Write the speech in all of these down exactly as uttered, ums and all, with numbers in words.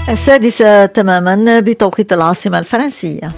السادسة تماما بتوقيت العاصمة الفرنسية.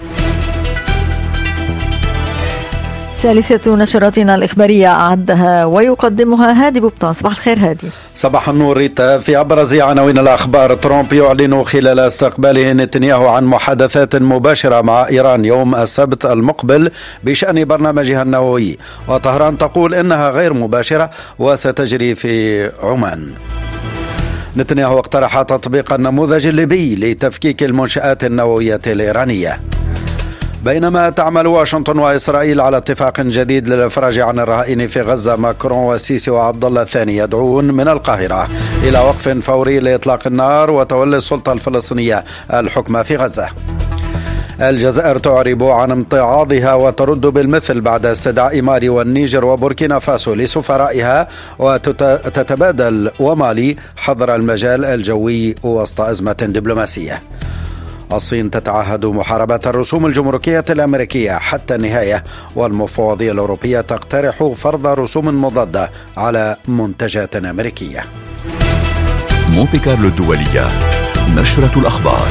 ثالثة نشراتنا الإخبارية أعدها ويقدمها هادي بوبطان. صباح الخير هادي. صباح النور ريتا. في أبرز عناوين الأخبار: ترامب يعلن خلال استقباله نتنياهو عن محادثات مباشرة مع إيران يوم السبت المقبل بشأن برنامجها النووي، وطهران تقول إنها غير مباشرة وستجري في عمان. نتنياهو اقترح تطبيق النموذج الليبي لتفكيك المنشآت النووية الإيرانية. بينما تعمل واشنطن وإسرائيل على اتفاق جديد للإفراج عن الرهائن في غزة، ماكرون والسيسي وعبد الله الثاني يدعون من القاهرة إلى وقف فوري لإطلاق النار وتولي السلطة الفلسطينية الحكم في غزة. الجزائر تعرب عن امتعاضها وترد بالمثل بعد استدعاء مالي والنيجر وبوركينا فاسو لسفرائها، وتتبادل ومالي حظر المجال الجوي وسط أزمة دبلوماسية. الصين تتعهد محاربة الرسوم الجمركية الأمريكية حتى النهاية، والمفوضية الأوروبية تقترح فرض رسوم مضادة على منتجات أمريكية. مونتي كارلو الدولية، نشرة الأخبار.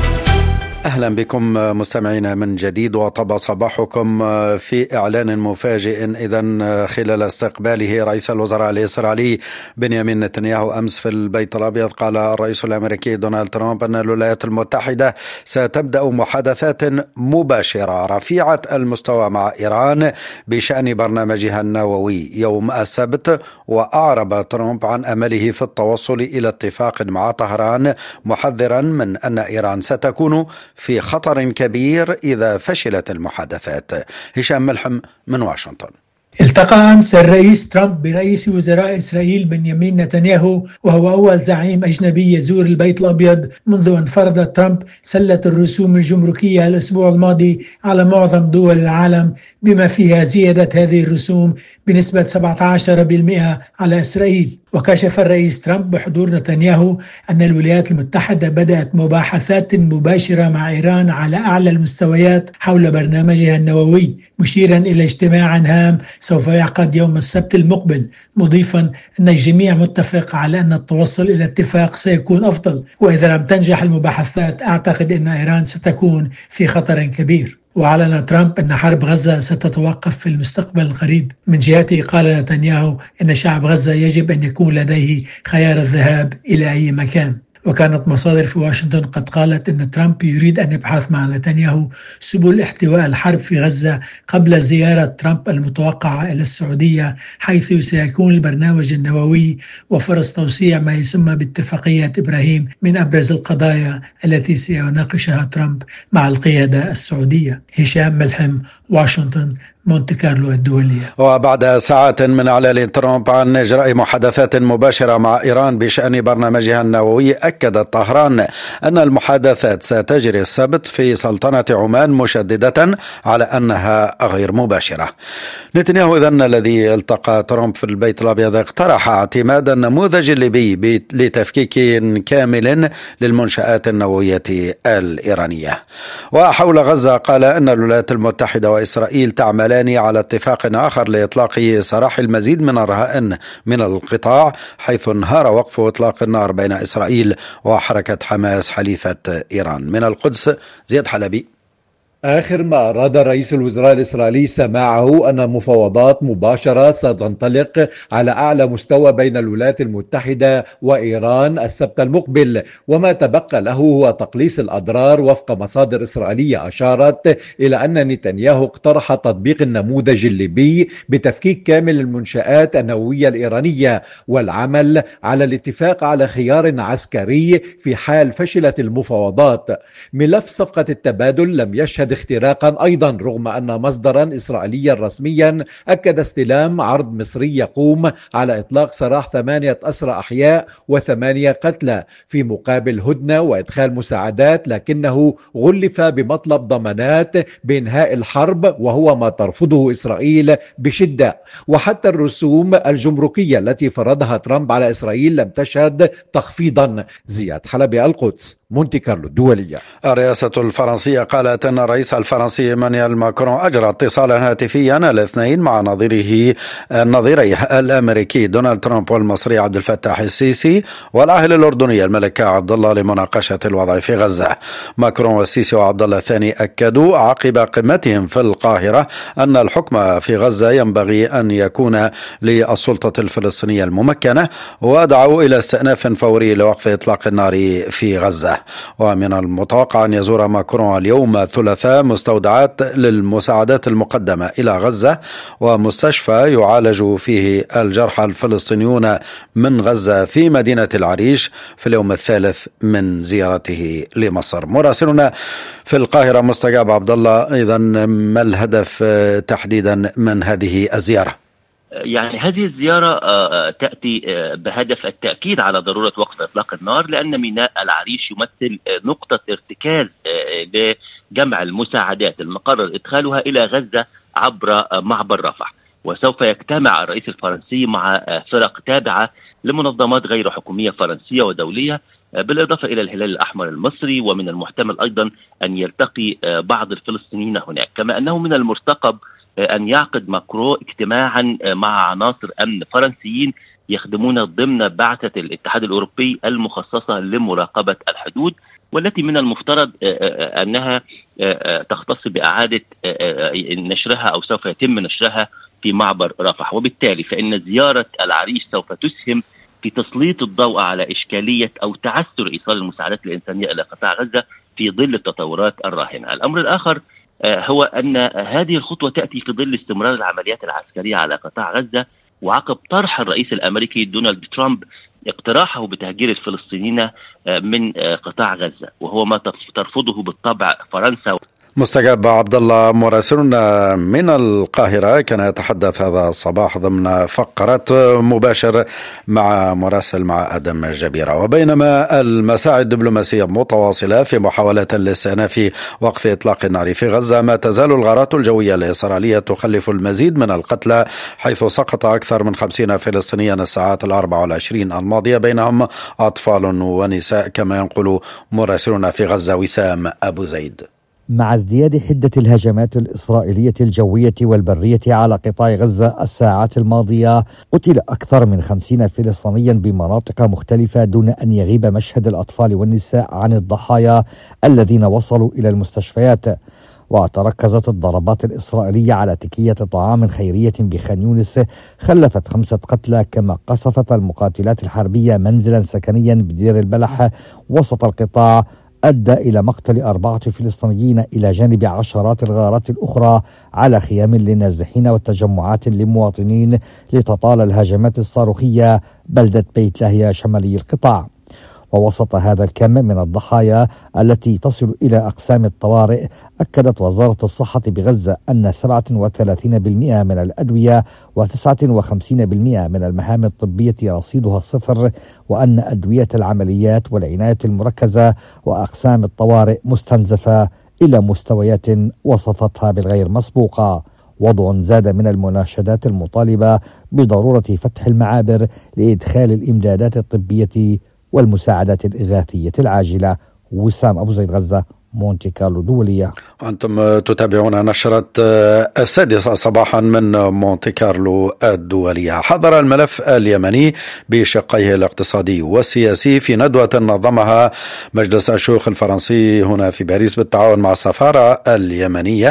أهلا بكم مستمعينا من جديد، وطاب صباحكم في إعلان مفاجئ إذن خلال استقباله رئيس الوزراء الإسرائيلي بنيامين نتنياهو أمس في البيت الأبيض. قال الرئيس الأمريكي دونالد ترامب أن الولايات المتحدة ستبدأ محادثات مباشرة رفيعة المستوى مع إيران بشأن برنامجها النووي يوم السبت، وأعرب ترامب عن أمله في التوصل إلى اتفاق مع طهران، محذرا من أن إيران ستكون في خطر كبير إذا فشلت المحادثات. هشام ملحم من واشنطن. التقى أمس الرئيس ترامب برئيس وزراء إسرائيل بنيامين نتنياهو، وهو أول زعيم أجنبي يزور البيت الأبيض منذ أن فرض ترامب سلة الرسوم الجمركية الأسبوع الماضي على معظم دول العالم، بما فيها زيادة هذه الرسوم بنسبة سبعة عشر بالمئة على إسرائيل. وكشف الرئيس ترامب بحضور نتنياهو أن الولايات المتحدة بدأت مباحثات مباشرة مع إيران على أعلى المستويات حول برنامجها النووي، مشيرا إلى اجتماع هام سوف يعقد يوم السبت المقبل، مضيفا أن الجميع متفق على أن التوصل إلى اتفاق سيكون أفضل، وإذا لم تنجح المباحثات أعتقد أن إيران ستكون في خطر كبير. وأعلن ترامب أن حرب غزة ستتوقف في المستقبل القريب. من جهته قال نتنياهو أن شعب غزة يجب أن يكون لديه خيار الذهاب إلى أي مكان. وكانت مصادر في واشنطن قد قالت أن ترامب يريد أن يبحث مع نتنياهو سبل احتواء الحرب في غزة قبل زيارة ترامب المتوقعة إلى السعودية، حيث سيكون البرنامج النووي وفرص توسيع ما يسمى باتفاقية إبراهيم من أبرز القضايا التي سيناقشها ترامب مع القيادة السعودية. هشام ملحم، واشنطن، مونتي كارلو الدولية. وبعد ساعات من إعلان ترامب عن إجراء محادثات مباشرة مع إيران بشأن برنامجها النووي، أكدت طهران أن المحادثات ستجري السبت في سلطنة عمان، مشددة على أنها غير مباشرة. نتنياهو إذن الذي التقى ترامب في البيت الأبيض اقترح اعتماد النموذج الليبي لتفكيك كامل للمنشآت النووية الإيرانية. وحول غزة قال أن الولايات المتحدة وإسرائيل تعملان على اتفاق آخر لإطلاق سراح المزيد من الرهائن من القطاع، حيث انهار وقف إطلاق النار بين إسرائيل وحركة حماس حليفة إيران. من القدس زياد حلبي. آخر ما أراد رئيس الوزراء الإسرائيلي سماعه أن مفاوضات مباشرة ستنطلق على أعلى مستوى بين الولايات المتحدة وإيران السبت المقبل، وما تبقى له هو تقليص الأضرار. وفق مصادر إسرائيلية أشارت إلى أن نتنياهو اقترح تطبيق النموذج الليبي بتفكيك كامل المنشآت النووية الإيرانية، والعمل على الاتفاق على خيار عسكري في حال فشلت المفاوضات. ملف صفقة التبادل لم يشهد اختراقا أيضا، رغم أن مصدرا إسرائيليا رسميا أكد استلام عرض مصري يقوم على إطلاق سراح ثمانية أسرى أحياء وثمانية قتلى في مقابل هدنة وإدخال مساعدات، لكنه غلف بمطلب ضمانات بإنهاء الحرب، وهو ما ترفضه إسرائيل بشدة. وحتى الرسوم الجمركية التي فرضها ترامب على إسرائيل لم تشهد تخفيضا. زياد حلبي، القدس. مونتي كارلو الدولية. الرئاسة الفرنسية قالت أن الرئيس الفرنسي إيمانويل ماكرون أجرى اتصالا هاتفيا الاثنين مع نظيره النظيريه الأمريكي دونالد ترامب والمصري عبد الفتاح السيسي والعاهل الأردني الملك عبد الله لمناقشة الوضع في غزة. ماكرون والسيسي وعبد الله الثاني أكدوا عقب قمتهم في القاهرة أن الحكم في غزة ينبغي أن يكون للسلطة الفلسطينية الممكنة، ودعوا إلى استئناف فوري لوقف إطلاق النار في غزة. ومن المتوقع أن يزور ماكرون اليوم الثلاثاء مستودعات للمساعدات المقدمة إلى غزة ومستشفى يعالج فيه الجرحى الفلسطينيون من غزة في مدينة العريش في اليوم الثالث من زيارته لمصر. مراسلنا في القاهرة مستجاب عبد الله، إذن ما الهدف تحديدا من هذه الزيارة؟ يعني هذه الزيارة تأتي بهدف التأكيد على ضرورة وقف إطلاق النار، لأن ميناء العريش يمثل نقطة ارتكاز لجمع المساعدات المقرر إدخالها إلى غزة عبر معبر رفح. وسوف يجتمع الرئيس الفرنسي مع فرق تابعة لمنظمات غير حكومية فرنسية ودولية، بالإضافة إلى الهلال الأحمر المصري، ومن المحتمل أيضا أن يلتقي بعض الفلسطينيين هناك. كما أنه من المرتقب أن يعقد ماكرون اجتماعا مع عناصر أمن فرنسيين يخدمون ضمن بعثة الاتحاد الأوروبي المخصصة لمراقبة الحدود، والتي من المفترض أنها تختص بإعادة نشرها أو سوف يتم نشرها في معبر رفح. وبالتالي فإن زيارة العريش سوف تسهم في تسليط الضوء على إشكالية أو تعثر إيصال المساعدات الإنسانية إلى قطاع غزة في ظل التطورات الراهنة. الأمر الآخر هو أن هذه الخطوة تأتي في ظل استمرار العمليات العسكرية على قطاع غزة، وعقب طرح الرئيس الأمريكي دونالد ترامب اقتراحه بتهجير الفلسطينيين من قطاع غزة، وهو ما ترفضه بالطبع فرنسا. مستجاب عبد الله مراسلنا من القاهرة كان يتحدث هذا الصباح ضمن فقرة مباشر مع مراسل مع آدم جبيرة. وبينما المساعي الدبلوماسية متواصلة في محاولة لاستئناف وقف إطلاق النار في غزة، ما تزال الغارات الجوية الإسرائيلية تخلف المزيد من القتلى، حيث سقط أكثر من خمسين فلسطينيا الساعات الأربع والعشرين الماضية، بينهم أطفال ونساء، كما ينقل مراسلنا في غزة وسام أبو زيد. مع ازدياد حدة الهجمات الإسرائيلية الجوية والبرية على قطاع غزة الساعات الماضية، قتل أكثر من خمسين فلسطينيا بمناطق مختلفة دون أن يغيب مشهد الأطفال والنساء عن الضحايا الذين وصلوا إلى المستشفيات. وتركزت الضربات الإسرائيلية على تكية طعام خيرية بخان يونس خلفت خمسة قتلى، كما قصفت المقاتلات الحربية منزلا سكنيا بدير البلح وسط القطاع أدى إلى مقتل أربعة فلسطينيين إلى جانب عشرات الغارات الأخرى على خيام للنازحين وتجمعات للمواطنين لتطال الهجمات الصاروخية بلدة بيت لاهيا شمالي القطاع. ووسط هذا الكم من الضحايا التي تصل إلى أقسام الطوارئ، أكدت وزارة الصحة بغزة أن سبعة وثلاثين بالمئة من الأدوية وتسعة وخمسين بالمئة من المهام الطبية رصيدها صفر، وأن أدوية العمليات والعناية المركزة وأقسام الطوارئ مستنزفة إلى مستويات وصفتها بالغير مسبوقة. وضع زاد من المناشدات المطالبة بضرورة فتح المعابر لإدخال الإمدادات الطبية والمساعدات الإغاثية العاجلة. وسام أبو زيد، غزة، مونتي كارلو دولية. أنتم تتابعون نشرة السادسة صباحا من مونتي كارلو الدولية. حضر الملف اليمني بشقيه الاقتصادي والسياسي في ندوة نظمها مجلس الشيوخ الفرنسي هنا في باريس بالتعاون مع السفارة اليمنية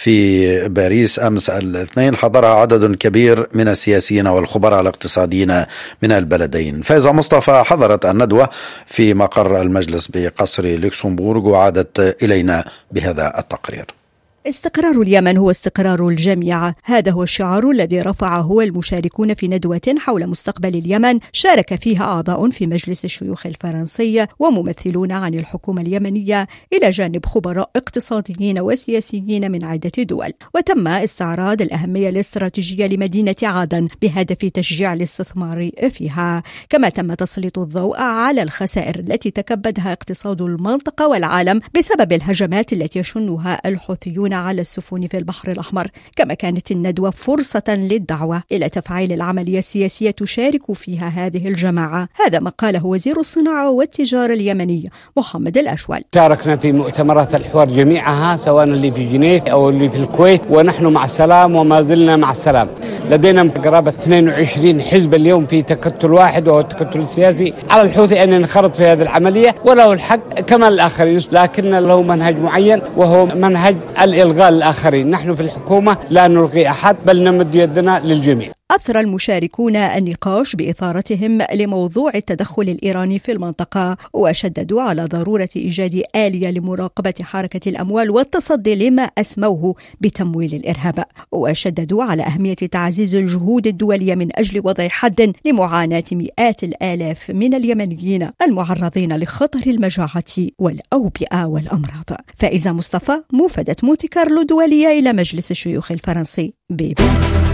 في باريس أمس الاثنين. حضرها عدد كبير من السياسيين والخبراء الاقتصاديين من البلدين. فايزة مصطفى حضرت الندوة في مقر المجلس بقصر لوكسمبورغ وعادت إلينا بهذا التقرير. استقرار اليمن هو استقرار الجميع، هذا هو الشعار الذي رفعه المشاركون في ندوة حول مستقبل اليمن شارك فيها أعضاء في مجلس الشيوخ الفرنسي وممثلون عن الحكومة اليمنية إلى جانب خبراء اقتصاديين وسياسيين من عدة دول. وتم استعراض الأهمية الاستراتيجية لمدينة عدن بهدف تشجيع الاستثمار فيها، كما تم تسليط الضوء على الخسائر التي تكبدها اقتصاد المنطقة والعالم بسبب الهجمات التي يشنها الحوثيون على السفن في البحر الأحمر. كما كانت الندوة فرصة للدعوة إلى تفعيل العملية السياسية تشارك فيها هذه الجماعة. هذا ما قاله وزير الصناعة والتجارة اليمني محمد الأشول. شاركنا في مؤتمرات الحوار جميعها سواء اللي في جنيف أو اللي في الكويت، ونحن مع السلام وما زلنا مع السلام. لدينا قرابة اثنين وعشرين حزب اليوم في تكتل واحد وهو التكتل السياسي. على الحوثي أن ينخرط في هذه العملية وله الحق كما الآخرين، لكن له منهج معين وهو منهج الإلغاء الآخرين. نحن في الحكومة لا نلغي أحد بل نمد يدنا للجميع. أثر المشاركون النقاش بإثارتهم لموضوع التدخل الإيراني في المنطقة، وشددوا على ضرورة إيجاد آلية لمراقبة حركة الأموال والتصدي لما أسموه بتمويل الإرهاب، وشددوا على أهمية تعزيز الجهود الدولية من أجل وضع حد لمعاناة مئات الآلاف من اليمنيين المعرضين لخطر المجاعة والأوبئة والأمراض. فائزة مصطفى، موفدة مونتي كارلو الدولية إلى مجلس الشيوخ الفرنسي بباريس.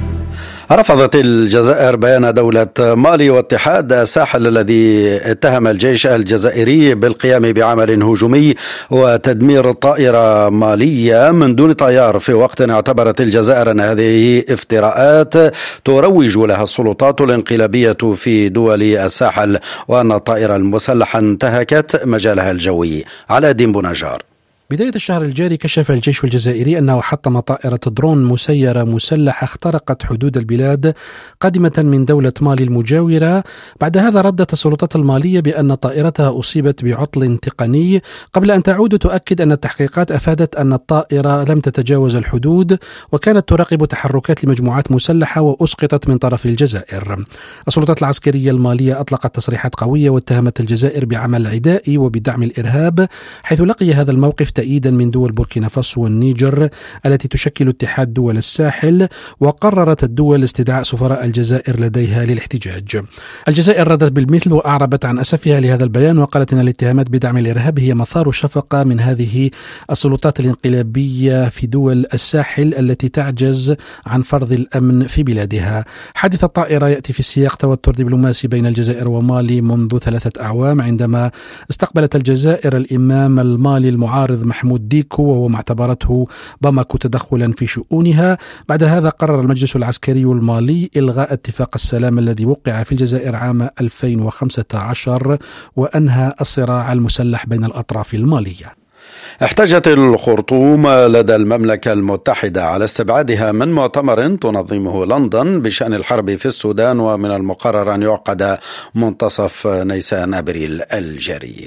رفضت الجزائر بيان دولة مالي واتحاد الساحل الذي اتهم الجيش الجزائري بالقيام بعمل هجومي وتدمير طائرة مالية من دون طيار، في وقت اعتبرت الجزائر أن هذه افتراءات تروج لها السلطات الانقلابية في دول الساحل، وأن الطائرة المسلحة انتهكت مجالها الجوي. علاء الدين بونجار. بداية الشهر الجاري كشف الجيش الجزائري أنه حطم طائرة درون مسيرة مسلحة اخترقت حدود البلاد قادمة من دولة مالي المجاورة. بعد هذا ردت السلطات المالية بأن طائرتها أصيبت بعطل تقني، قبل أن تعود تؤكد أن التحقيقات أفادت أن الطائرة لم تتجاوز الحدود وكانت تراقب تحركات لمجموعات مسلحة وأسقطت من طرف الجزائر. السلطات العسكرية المالية أطلقت تصريحات قوية واتهمت الجزائر بعمل عدائي وبدعم الإرهاب، حيث لقي هذا الموقف تأييدا من دول بوركينا فاسو والنيجر التي تشكل اتحاد دول الساحل، وقررت الدول استدعاء سفراء الجزائر لديها للاحتجاج. الجزائر ردت بالمثل وأعربت عن أسفها لهذا البيان، وقالت أن الاتهامات بدعم الإرهاب هي مثار شفقة من هذه السلطات الانقلابية في دول الساحل التي تعجز عن فرض الأمن في بلادها. حادث الطائرة يأتي في سياق توتر دبلوماسي بين الجزائر ومالي منذ ثلاثة أعوام، عندما استقبلت الجزائر الإمام المالي المعارض محمود ديكو، وهو ما اعتبرته باماكو تدخلا في شؤونها. بعد هذا قرر المجلس العسكري المالي إلغاء اتفاق السلام الذي وقع في الجزائر عام ألفين وخمسة عشر وأنهى الصراع المسلح بين الأطراف المالية. احتجت الخرطوم لدى المملكة المتحدة على استبعادها من مؤتمر تنظمه لندن بشأن الحرب في السودان، ومن المقرر أن يعقد منتصف نيسان أبريل الجاري.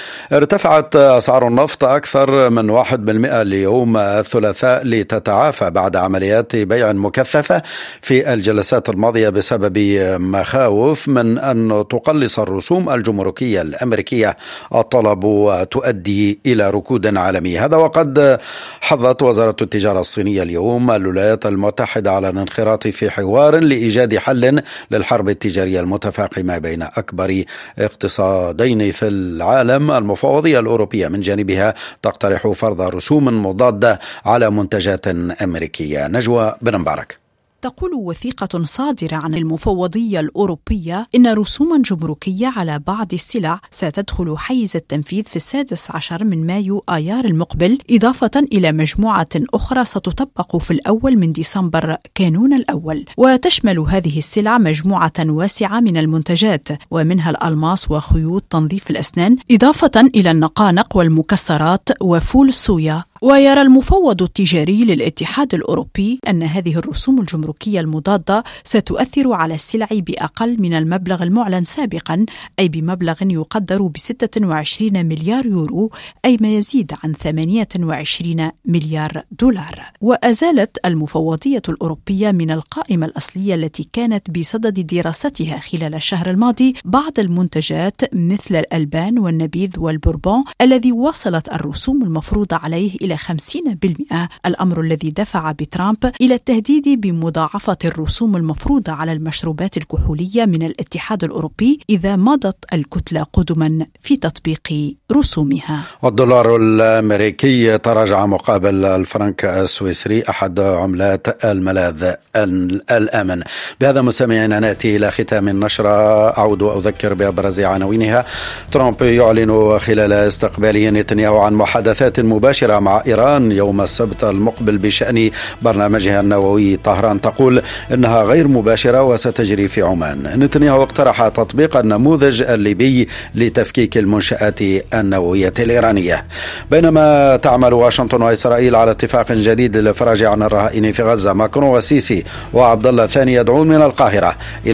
ارتفعت أسعار النفط أكثر من واحد بالمئة اليوم الثلاثاء لتتعافى بعد عمليات بيع مكثفة في الجلسات الماضية بسبب مخاوف من أن تقلص الرسوم الجمركية الأمريكية الطلب وتؤدي إلى ركود عالمي. هذا وقد حظت وزارة التجارة الصينية اليوم الولايات المتحدة على الانخراط في حوار لإيجاد حل للحرب التجارية المتفاقمة بين أكبر اقتصادين في العالم. المفوضية الأوروبية من جانبها تقترح فرض رسوم مضادة على منتجات أمريكية. نجوى بن مبارك. تقول وثيقة صادرة عن المفوضية الأوروبية إن رسوما جمركية على بعض السلع ستدخل حيز التنفيذ في السادس عشر من مايو آيار المقبل، إضافة إلى مجموعة أخرى ستطبق في الأول من ديسمبر كانون الأول. وتشمل هذه السلع مجموعة واسعة من المنتجات، ومنها الألماس وخيوط تنظيف الأسنان، إضافة إلى النقانق والمكسرات وفول الصويا. ويرى المفوض التجاري للاتحاد الأوروبي أن هذه الرسوم الجمركية المضادة ستؤثر على السلع بأقل من المبلغ المعلن سابقا، أي بمبلغ يقدر ب ستة وعشرين مليار يورو، أي ما يزيد عن ثمانية وعشرين مليار دولار. وأزالت المفوضية الأوروبية من القائمة الأصلية التي كانت بصدد دراستها خلال الشهر الماضي بعض المنتجات مثل الألبان والنبيذ والبوربون الذي وصلت الرسوم المفروضة عليه إلى خمسين بالمئة، الأمر الذي دفع بترامب إلى التهديد بمضاعفة الرسوم المفروضة على المشروبات الكحولية من الاتحاد الأوروبي إذا مضت الكتلة قدما في تطبيق رسومها. والدولار الأمريكي تراجع مقابل الفرنك السويسري أحد عملات الملاذ الآمن. بهذا مستمعينا نأتي إلى ختام النشرة. أعود وأذكر بأبرز عناوينها. ترامب يعلن خلال استقباله نتنياهو عن محادثات مباشرة مع مع إيران يوم السبت المقبل بشأن برنامجها النووي. طهران تقول إنها غير مباشرة وستجري في عمان. نتنياهو اقترح تطبيق النموذج الليبي لتفكيك المنشآت النووية الإيرانية. بينما تعمل واشنطن وإسرائيل على اتفاق جديد للإفراج عن الرهائن في غزة، ماكرون والسيسي وعبد الله الثاني يدعون من القاهرة